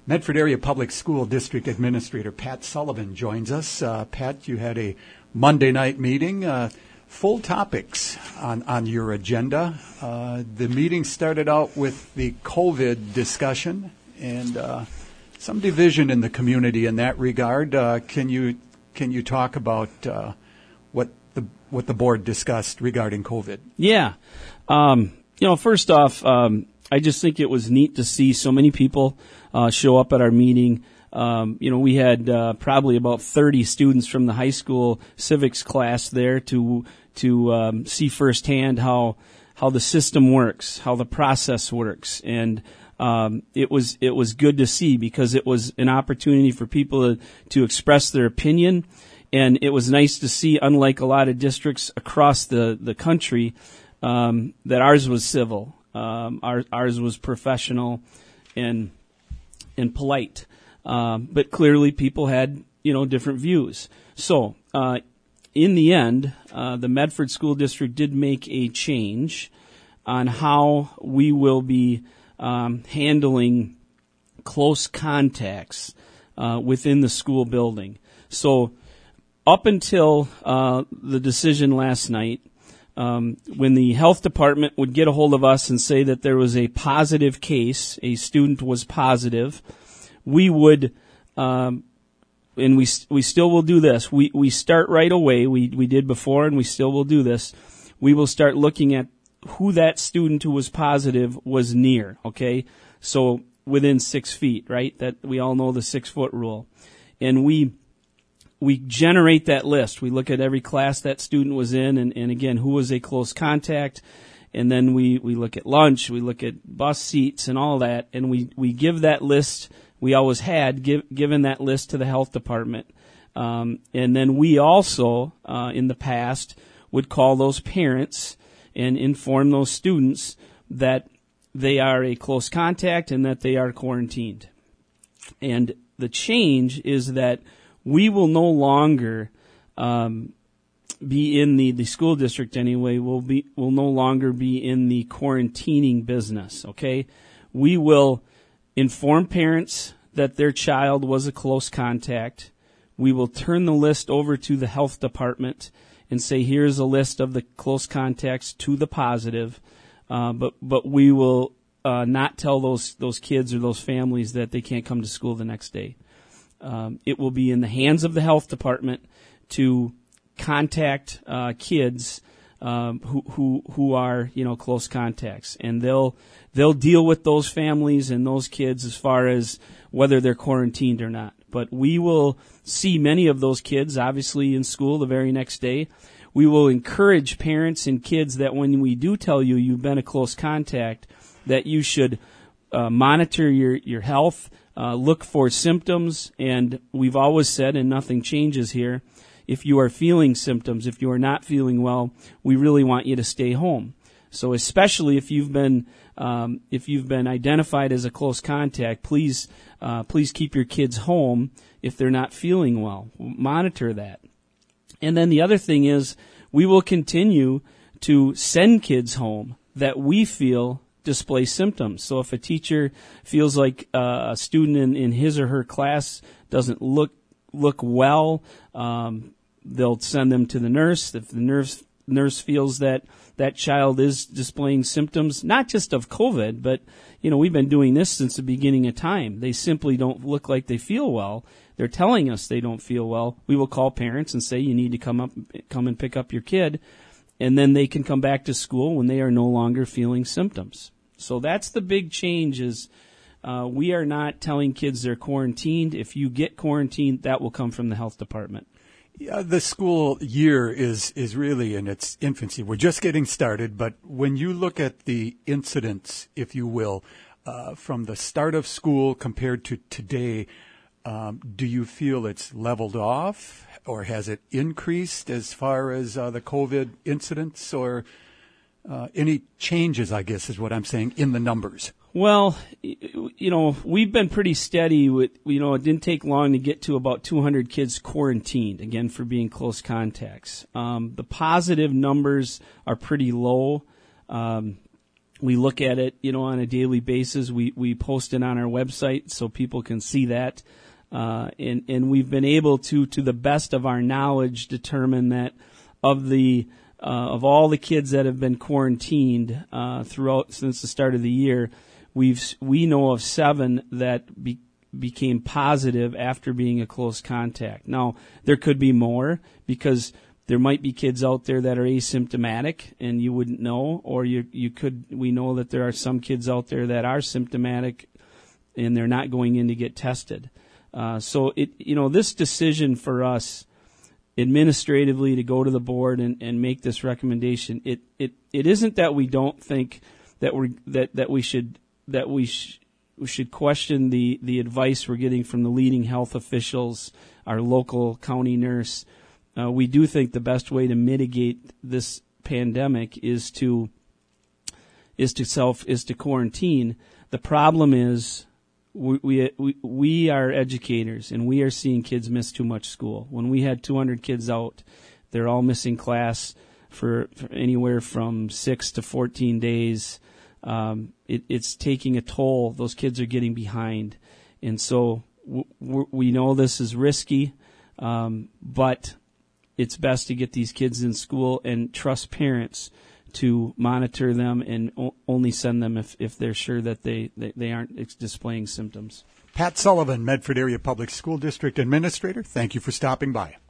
Medford Area Public School District Administrator Pat Sullivan joins us. Pat, you had a Monday night meeting, full topics on your agenda. The meeting started out with the COVID discussion and some division in the community in that regard. Can you talk about what the board discussed regarding COVID? Yeah. First off, I just think it was neat to see so many people show up at our meeting. We had probably about 30 students from the high school civics class there to see firsthand how the system works, how the process works, and it was good to see because it was an opportunity for people to express their opinion, and it was nice to see, unlike a lot of districts across the country, that ours was civil. Ours was professional and polite. But clearly people had, different views. So, in the end, the Medford School District did make a change on how we will be handling close contacts within the school building. So, up until the decision last night, when the health department would get a hold of us and say that there was a positive case, a student was positive, we would, and we still will do this. We start right away. We did before, and we still will do this. We will start looking at who that student who was positive was near. Okay, so within 6 feet, right? That we all know the 6 foot rule, and we generate that list. We look at every class that student was in, and again, who was a close contact, and then we look at lunch, we look at bus seats and all that, and we give that list. We always had given that list to the health department. And then we also, in the past, would call those parents and inform those students that they are a close contact and that they are quarantined. And the change is that we will no longer be in the school district anyway. Will no longer be in the quarantining business. Okay, we will inform parents that their child was a close contact. We will turn the list over to the health department and say, here's a list of the close contacts to the positive. But we will not tell those kids or those families that they can't come to school the next day. It will be in the hands of the health department to contact kids who are close contacts, and they'll deal with those families and those kids as far as whether they're quarantined or not. But we will see many of those kids obviously in school the very next day. We will encourage parents and kids that when we do tell you you've been a close contact, that you should monitor your health, look for symptoms, and we've always said, and nothing changes here, if you are feeling symptoms, if you are not feeling well, we really want you to stay home. So especially if you've been identified as a close contact, please keep your kids home if they're not feeling well. Monitor that. And then the other thing is, we will continue to send kids home that we feel display symptoms. So if a teacher feels like a student in his or her class doesn't look well, they'll send them to the nurse. If the nurse feels that child is displaying symptoms, not just of COVID, but we've been doing this since the beginning of time. They simply don't look like they feel well. They're telling us they don't feel well. We will call parents and say, you need to come and pick up your kid, and then they can come back to school when they are no longer feeling symptoms. So that's the big change is we are not telling kids they're quarantined. If you get quarantined, that will come from the health department. Yeah, the school year is really in its infancy. We're just getting started, but when you look at the incidents, if you will, from the start of school compared to today, do you feel it's leveled off, or has it increased as far as the COVID incidents, or any changes, I guess is what I'm saying, in the numbers? Well, we've been pretty steady with, it didn't take long to get to about 200 kids quarantined, again, for being close contacts. The positive numbers are pretty low. We look at it, on a daily basis. We post it on our website so people can see that. And we've been able to the best of our knowledge, determine that of all the kids that have been quarantined throughout since the start of the year, we know of 7 that became positive after being a close contact. Now, there could be more, because there might be kids out there that are asymptomatic and you wouldn't know, or we know that there are some kids out there that are symptomatic and they're not going in to get tested. So this decision for us administratively to go to the board and make this recommendation, it isn't that we don't think that we should question the advice we're getting from the leading health officials, our local county nurse. We do think the best way to mitigate this pandemic is to quarantine. The problem is we are educators, and we are seeing kids miss too much school. When we had 200 kids out, they're all missing class for anywhere from 6 to 14 days. It's taking a toll. Those kids are getting behind, and so we know this is risky, but it's best to get these kids in school and trust parents to monitor them and only send them if they're sure that they aren't displaying symptoms. Pat Sullivan, Medford Area Public School District Administrator, thank you for stopping by.